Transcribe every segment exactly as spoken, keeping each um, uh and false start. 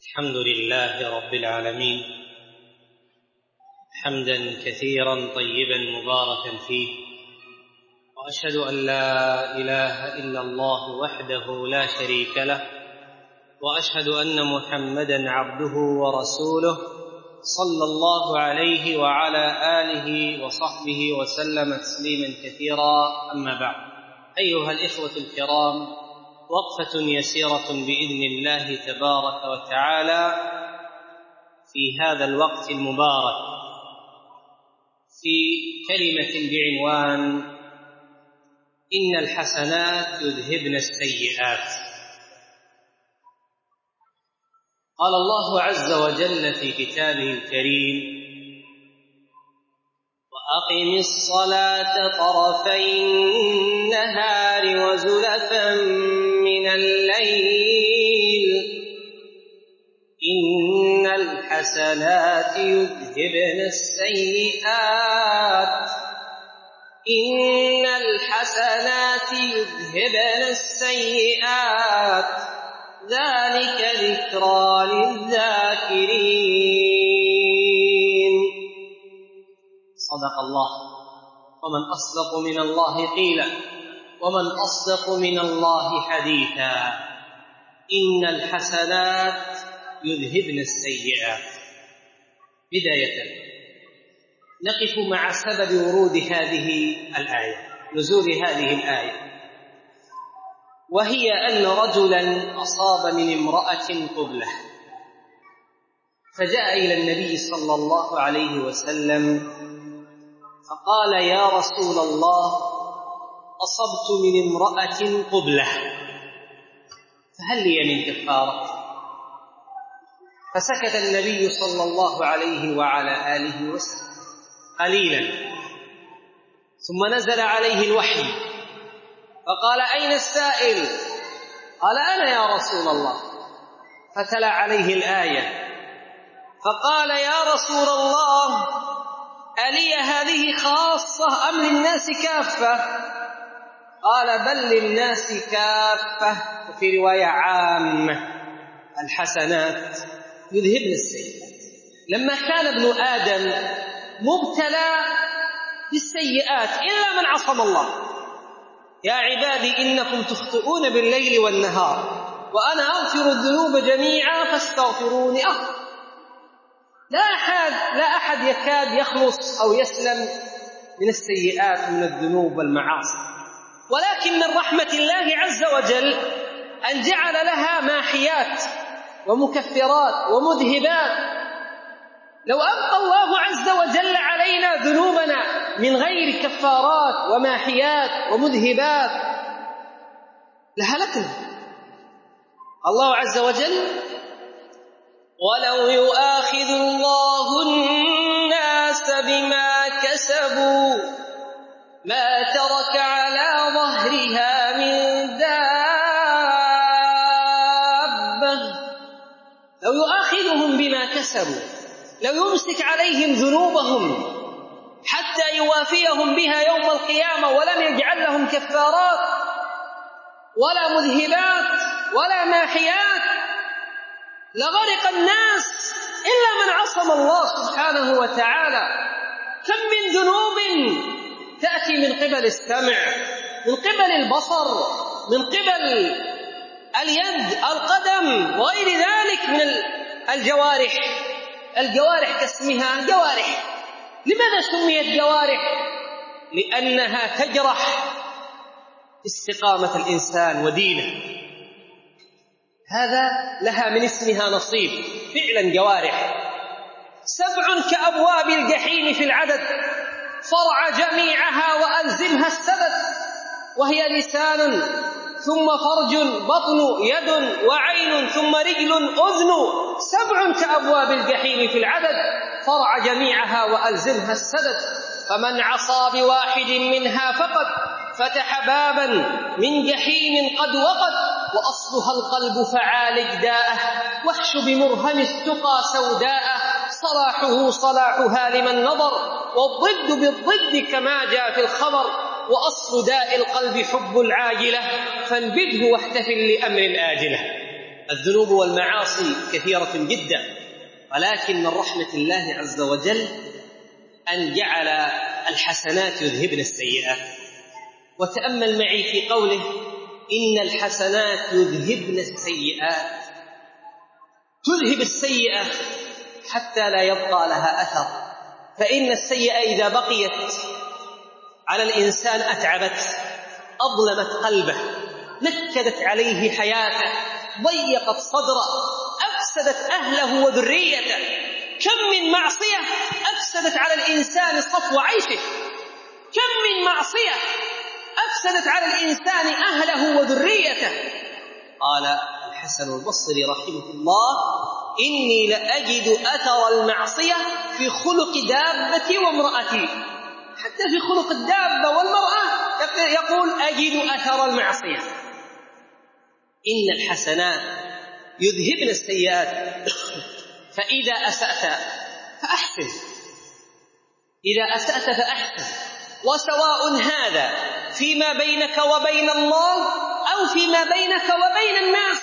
الحمد لله رب العالمين، حمدا كثيرا طيبا مباركا فيه، وأشهد أن لا إله إلا الله وحده لا شريك له، وأشهد أن محمدا عبده ورسوله صلى الله عليه وعلى آله وصحبه وسلم تسليما كثيرا. أما بعد، أيها الإخوة الكرام، وقفة يسيرة بإذن الله تبارك وتعالى في هذا الوقت المبارك في كلمة بعنوان إن الحسنات يذهبن السيئات. قال الله عز وجل في كتابه الكريم: وأقم الصلاة طرفي النهار وزلفا من الليل إن الحسنات يذهبن السيئات إن الحسنات يذهبن السيئات ذلك ذكرى للذاكرين. صدق الله، ومن أصدق من الله قيلا، ومن أصدق من الله حديثا. إن الحسنات يذهبن السيئات. بداية نقف مع سبب ورود هذه الآية، نزول هذه الآية، وهي أن رجلا أصاب من امرأة قبلة، فجاء إلى النبي صلى الله عليه وسلم فقال: يا رسول الله، أصبت من امرأة قبلة، فهل لي من كفارة؟ فسكت النبي صلى الله عليه وعلى آله وسلم قليلا، ثم نزل عليه الوحي فقال: أين السائل؟ قال: أنا يا رسول الله. فتلا عليه الآية فقال: يا رسول الله، ألي هذه خاصة أم للناس كافة؟ قال: بل للناس كافة، وفي رواية عامة. الحسنات يذهبن السيئات. لما كان ابن آدم مبتلى بالسيئات إلا من عصم الله: يا عبادي إنكم تخطئون بالليل والنهار وأنا أغفر الذنوب جميعا فاستغفروني أغفر. لا أحد لا أحد يكاد يخلص أو يسلم من السيئات من الذنوب والمعاصي، ولكن من رحمة الله عز وجل أن جعل لها ماحيات ومكفرات ومذهبات. لو أبقى الله عز وجل علينا ذنوبنا من غير كفارات وماحيات ومذهبات لهلكنا. الله عز وجل: ولو يؤاخذ الله الناس بما كسبوا ما ترك على ظهرها من دابة. لو يؤاخذهم بما كسبوا، لو يمسك عليهم ذنوبهم حتى يوافيهم بها يوم القيامة ولم يجعل لهم كفارات ولا مذهبات ولا ماحيات، لغرق الناس إلا من عصم الله سبحانه وتعالى. كم من ذنوب تأتي من قبل السمع، من قبل البصر، من قبل اليد، القدم، وغير ذلك من الجوارح. الجوارح كاسمها جوارح. لماذا سميت جوارح؟ لأنها تجرح استقامة الإنسان ودينه. هذا لها من اسمها نصيب، فعلا جوارح. سبع كأبواب الجحيم في العدد، فرع جميعها وألزمها السبب، وهي لسان ثم فرج بطن يد وعين ثم رجل أذن. سبع كأبواب الجحيم في العدد، فرع جميعها وألزمها السدد. فمن عصى بواحد منها فقد فتح بابا من جحيم قد وقد، وأصلها القلب فعالج داءه، واحش بمرهم التقى سوداءه. صلاحه صلاحها لمن نظر، والضد بالضد كما جاء في الخبر. وأصل داء القلب حب العاجلة، فانبذه واحتفل لأمر آجلة. الذنوب والمعاصي كثيرة جدا، ولكن من رحمة الله عز وجل أن جعل الحسنات يذهبن السيئات. وتأمل معي في قوله إن الحسنات يذهبن السيئات، تذهب السيئة حتى لا يبقى لها أثر، فإن السيئة إذا بقيت على الإنسان أتعبت، أظلمت قلبه، نكدت عليه حياته، ضيقت صدره، أفسدت أهله وذريته. كم من معصية أفسدت على الإنسان صفو عيشه، كم من معصية أفسدت على الإنسان أهله وذريته. قال الحسن البصري رحمه الله إني لأجد أثر المعصية في خلق دابتي وامرأتي. حتى في خلق الدابة والمرأة يقول أجد أثر المعصية. إن الحسنات يذهبن السيئات، فإذا أسأت فأحسن، إذا أسأت فأحسن، وسواء هذا فيما بينك وبين الله أو فيما بينك وبين الناس.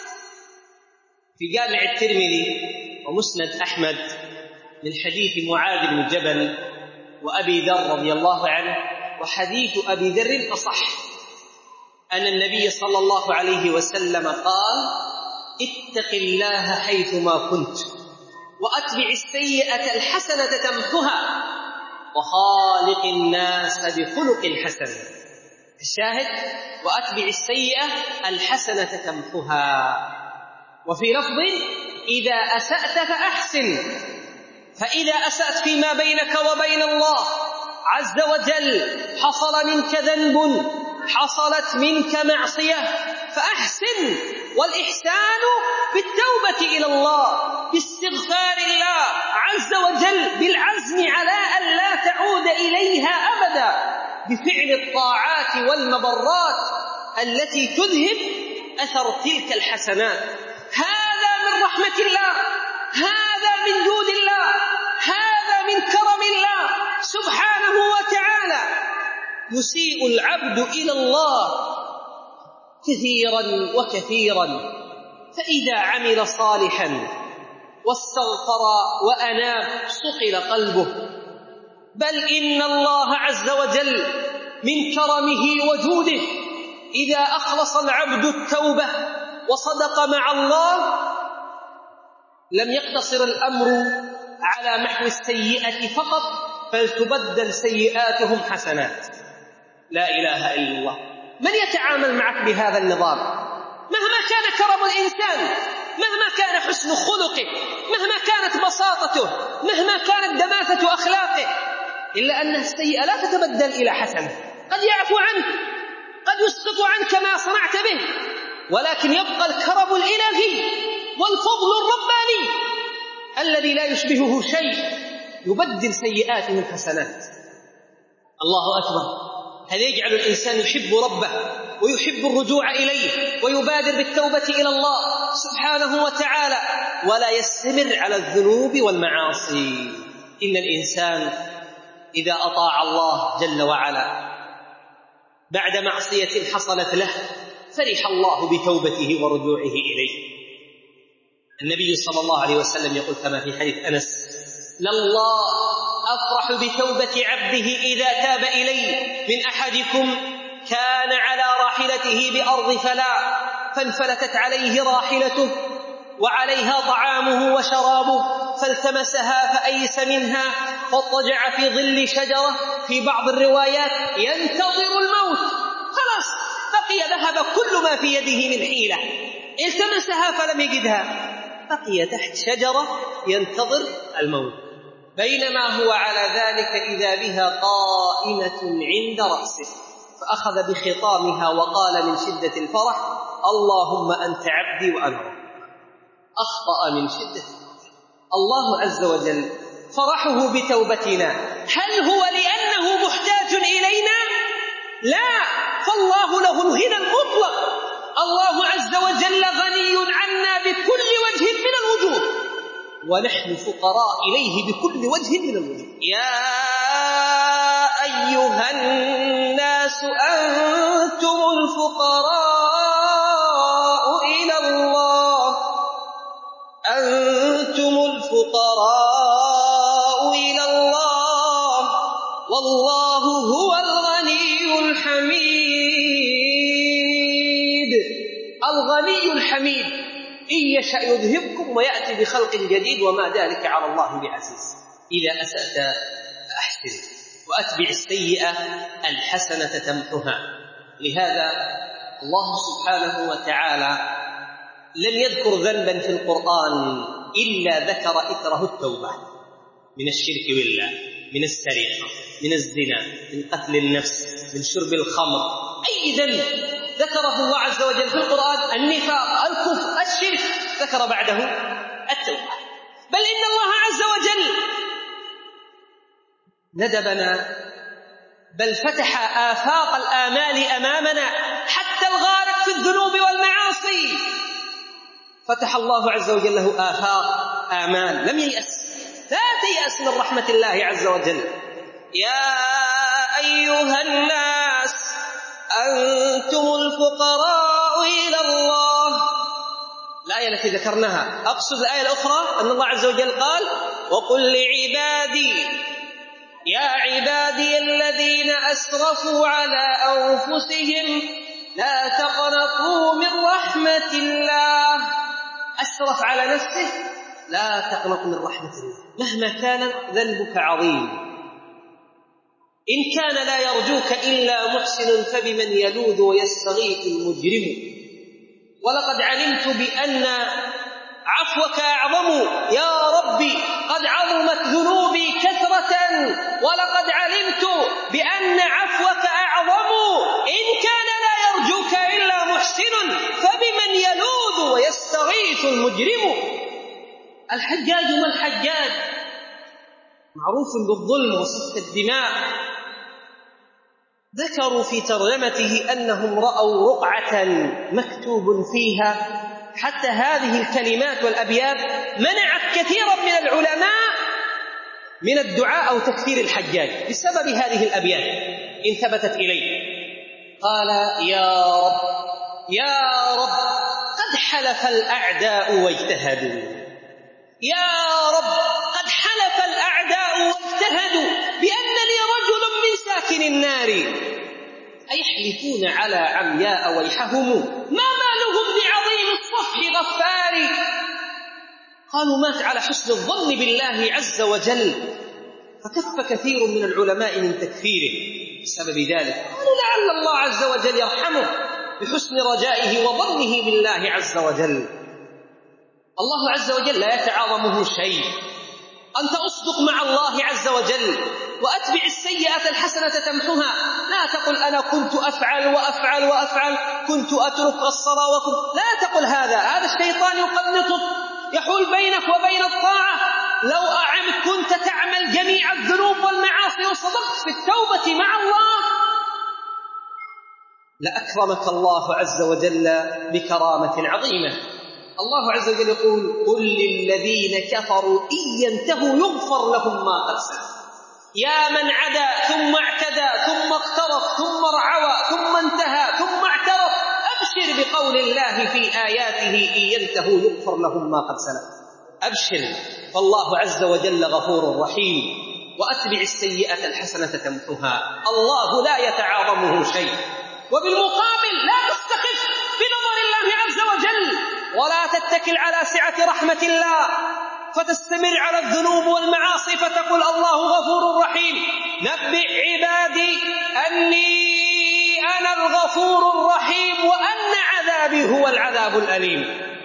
في جامع الترمذي ومسند أحمد من حديث معاذ بن جبل وأبي ذر رضي الله عنه، وحديث أبي ذر أصح، أن النبي صلى الله عليه وسلم قال اتق الله حيثما كنت وأتبع السيئة الحسنة تمحها وخالق الناس بخلق حسن. الشاهد وأتبع السيئة الحسنة تمحها. وفي لفظ إذا أسأت فأحسن، فإذا أسأت فيما بينك وبين الله عز وجل، حصل منك ذنب، حصلت منك معصية، فأحسن. والإحسان بالتوبة إلى الله، باستغفار الله عز وجل، بالعزم على أن لا تعود إليها أبدا، بفعل الطاعات والمبرات التي تذهب أثر تلك الحسنات. هذا من رحمة الله، هذا من جود الله، هذا من كرم الله سبحانه وتعالى. يسيء العبد إلى الله كثيرا وكثيرا، فإذا عمل صالحا واستغفر وأناب صقل قلبه. بل إن الله عز وجل من كرمه وجوده إذا أخلص العبد التوبة وصدق مع الله لم يقتصر الأمر على محو السيئة فقط، بل تبدل سيئاتهم حسنات. لا إله إلا الله. من يتعامل معك بهذا النظام؟ مهما كان كرم الإنسان، مهما كان حسن خلقه، مهما كانت بساطته، مهما كانت دماثة أخلاقه، إلا أن السيئة لا تتبدل إلى حسنة. قد يعفو عنك، قد يسقط عنك ما صنعت به، ولكن يبقى الكرم الإلهي والفضل الرباني الذي لا يشبهه شيء، يبدل سيئاته الحسنات. الله أكبر. هذا يجعل الإنسان يحب ربه ويحب الرجوع إليه ويبادر بالتوبة إلى الله سبحانه وتعالى، ولا يستمر على الذنوب والمعاصي. إن الإنسان إذا أطاع الله جل وعلا بعد معصية حصلت له فرح الله بتوبته ورجوعه إليه. النبي صلى الله عليه وسلم يقول كما في حديث أنس: لله أفرح بتوبة عبده إذا تاب إلي من أحدكم كان على راحلته بأرض فلا فانفلتت عليه راحلته وعليها طعامه وشرابه فالتمسها فأيس منها فاضطجع في ظل شجرة، في بعض الروايات ينتظر الموت، خلاص بقي ذهب كل ما في يده من حيلة، التمسها فلم يجدها، بقي تحت شجرة ينتظر الموت. بينما هو على ذلك إذا بها قائمة عند رأسه فأخذ بخطامها وقال من شدة الفرح: اللهم أنت عبدي وأنا ربك. أخطأ من شدة الفرح. الله عز وجل فرحه بتوبتنا هل هو لأنه محتاج إلينا؟ لا، فالله له الغنى المطلق. الله عز وجل غني عنا بكل وجه من الوجوه، ونحن فقراء إليه بكل وجه من الوجوه. يا أيها الناس أنتم الفقراء إلى الله الفقراء إلى الله والله هو الغني الحميد. الغني الحميد إن يشأ يذهبكم ويأتي بخلق جديد وما ذلك على الله بعزيز. إذا أسأت فأحسن وأتبع السيئة الحسنة تمحها. لهذا الله سبحانه وتعالى لم يذكر ذنبا في القرآن إلا ذكر إثره التوبة من الشرك بالله، من السرقة، من الزنا، من قتل النفس، من شرب الخمر. أي ذنب ذكره الله عز وجل في القرآن؟ النفاق، الكفر، الشرك، ذكر بعده التوبة. بل إن الله عز وجل ندبنا، بل فتح آفاق الآمال أمامنا حتى الغارق في الذنوب والمعاصي فتح الله عز وجل له آفاق آمال. لم ييأس، لا تيأس من رحمة الله عز وجل. يا أيها الناس أنتم الفقراء إلى الله. الآية التي ذكرناها، أقصد الآية الأخرى أن الله عز وجل قال وقل لعبادي يا عبادي الذين أسرفوا على أنفسهم لا تقنطوا من رحمة الله. أسرف على نفسه، لا تقنط من رحمة الله مهما كان ذنبك عظيم. إن كان لا يرجوك إلا محسن فبمن يلوذ ويستغيث المجرم. ولقد علمت بأن عفوك أعظم يا ربي، قد عظمت ذنوبي كثرة. ولقد علمت بأن عفوك أعظم إن كان لا يرجوك إلا محسن فبمن يلوذ ويستغيث المجرم. الحجاج ما الحجاج معروف بالظلم وسفك الدماء. ذكروا في ترجمته أنهم رأوا رقعة مكتوب فيها حتى هذه الكلمات والأبيات منعت كثيرا من العلماء من الدعاء أو تكفير الحجاج بسبب هذه الأبيات إن ثبتت إليه. قال يا رب يا رب قد حلف الأعداء واجتهدوا، يا رب قد حلف الأعداء واجتهدوا بأن لي رجل من ساكن النار أيحلفون على عمياء ويحهم ما بالهم بعظيم الصفح غفار. قالوا مات على حسن الظن بالله عز وجل، فكف كثير من العلماء من تكفيره بسبب ذلك. قالوا لعل الله عز وجل يرحمه بحسن رجائه وظنه بالله عز وجل. الله عز وجل لا يتعاظمه شيء. أنت أصدق مع الله عز وجل وأتبع السيئة الحسنة تمحها. لا تقل أنا كنت أفعل وأفعل وأفعل، كنت أترك الصلاة وكنت. لا تقل هذا، هذا الشيطان يقنطك، يحول بينك وبين الطاعة. لو أعمت كنت تعمل جميع الذنوب والمعاصي وصدقت في التوبة مع الله لأكرمك الله عز وجل بكرامة عظيمة. الله عز وجل يقول قل للذين كفروا إن ينتهوا يغفر لهم ما قد سلف. يا من عدا ثم اعتدى ثم اقترف ثم رعوى ثم انتهى ثم اعترف، أبشر بقول الله في آياته إن ينتهوا يغفر لهم ما قد سلف. أبشر، فالله عز وجل غفور رحيم. وأتبع السيئة الحسنة تمحها. الله لا يتعاظمه شيء. وبالمقابل لا تستخف بنظر الله عز وجل ولا تتكل على سعة رحمة الله فتستمر على الذنوب والمعاصي فتقول الله غفور رحيم. نبئ عبادي أني أنا الغفور الرحيم وأن عذابي هو العذاب الأليم.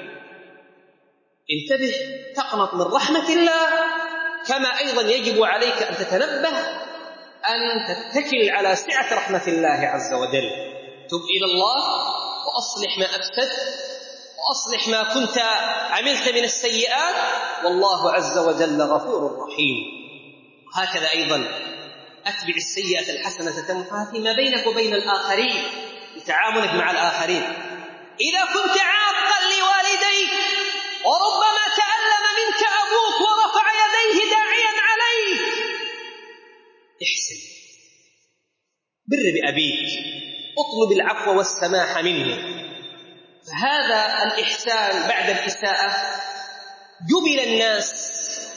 انتبه، تقنط من رحمة الله. كما أيضا يجب عليك أن تتنبه أن تتكل على سعة رحمة الله عز وجل. تب إلى الله وأصلح ما أفسدت وأصلح ما كنت عملت من السيئات، والله عز وجل غفور رحيم. هكذا أيضا أتبع السيئة الحسنة تمحها فيما بينك وبين الآخرين بتعاملك مع الآخرين. إذا كنت عاقا لوالديك وربما تألم منك أبوك ورفع يديه داعيا عليك، احسن، بر بأبيك، اطلب العفو والسماح منه. فهذا الإحسان بعد الإساءة جبل الناس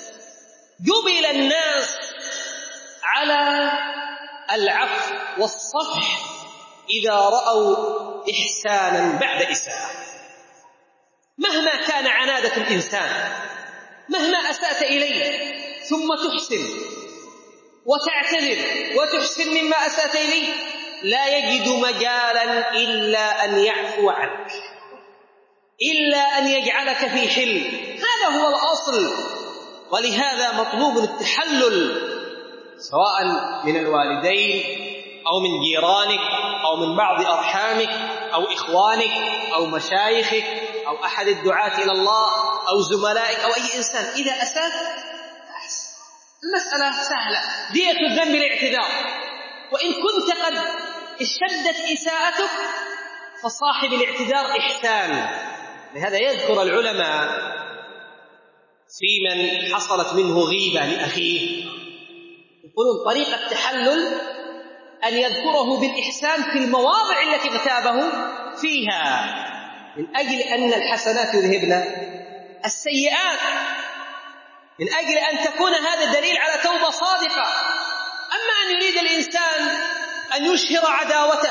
جبل الناس على العفو والصفح إذا رأوا إحسانا بعد إساءة. مهما كان عنادة الإنسان، مهما أسأت إليه ثم تحسن وتعتذر وتحسن مما أسأت إليه، لا يجد مجالا إلا أن يعفو عنك، إلا أن يجعلك في حل. هذا هو الأصل. ولهذا مطلوب التحلل، سواء من الوالدين أو من جيرانك أو من بعض أرحامك أو إخوانك أو مشايخك أو أحد الدعاة إلى الله أو زملائك أو أي إنسان. إذا أساء المسألة سهلة، دية الذنب الاعتذار، وإن كنت قد اشتدت إساءتك فصاحب الاعتذار إحسان. لهذا يذكر العلماء في من حصلت منه غيبة لأخيه، يقولون طريقة التحلل أن يذكره بالإحسان في المواضع التي اغتابه فيها، من أجل أن الحسنات يذهبن السيئات، من أجل أن تكون هذا دليل على توبة صادقة. أما أن يريد الإنسان أن يشهر عداوته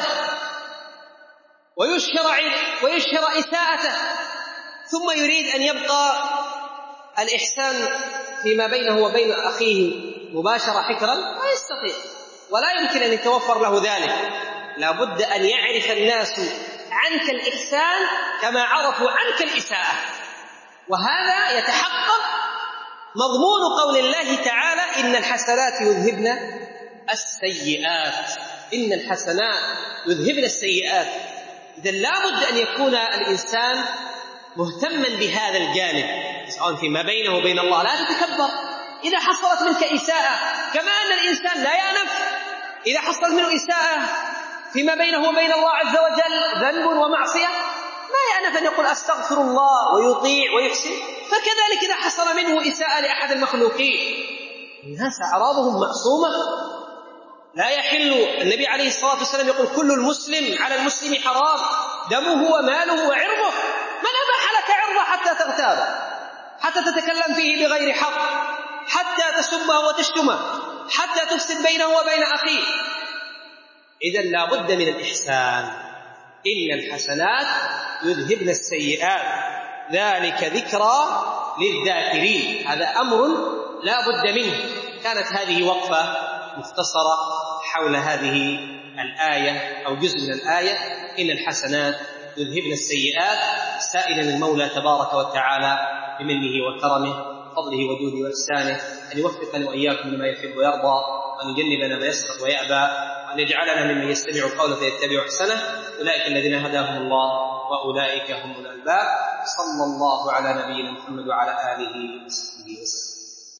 ويشهر ويشهر إساءته ثم يريد أن يبقى الإحسان فيما بينه وبين أخيه مباشرة حكرا، لا يستطيع ولا يمكن أن يتوفر له ذلك. لا بد أن يعرف الناس عنك الإحسان كما عرفوا عنك الإساءة، وهذا يتحقق مضمون قول الله تعالى: إن الحسنات يذهبن السيئات. إن الحسنات يذهبن السيئات. إذن لا بد أن يكون الإنسان مهتما بهذا الجانب، سواء فيما بينه وبين الله. لا تتكبر إذا حصلت منك إساءة، كما أن الإنسان لا يأنف إذا حصل منه إساءة فيما بينه وبين الله عز وجل ذنب ومعصية، ما يأنف أن يقول أستغفر الله ويطيع ويحسن. فكذلك إذا حصل منه إساءة لأحد المخلوقين، الناس أعراضهم معصومة، لا يحل. النبي عليه الصلاة والسلام يقول: كل المسلم على المسلم حرام، دمه وماله وعرضه. من أباح لك عرضه حتى تغتابه، حتى تتكلم فيه بغير حق، حتى تسبه وتشتمه، حتى تفسد بينه وبين أخيه؟ إذن لا بد من الإحسان. إن الحسنات يذهبن السيئات، ذلك ذكرى للذاكرين. هذا أمر لا بد منه. كانت هذه وقفة مختصرة حول هذه الآية أو جزء من الآية: إن الحسنات يذهبن السيئات، سائلا المولى تبارك وتعالى بمنه وكرمه فضله وجوده وإحسانه أن يوفقنا وإياكم لما يحب ويرضى، وأن يجنبنا ما يسخط ويأبى، وأن يجعلنا ممن يستمع القول فيتبع أحسنه. أولئك الذين هداهم الله وأولئك هم الألباب. صلى الله على نبينا محمد وعلى آله وصحبه وسلم.